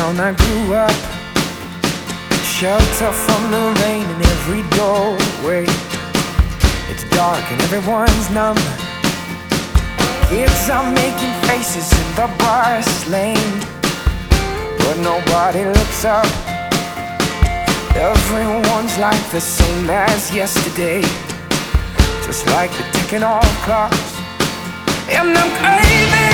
town I grew up, shelter from the rain in every doorway. It's dark and everyone's numb. Kids are making faces in the bus lane, but nobody looks up. Everyone's like the same as yesterday, just like the ticking off clocks. And I'm craving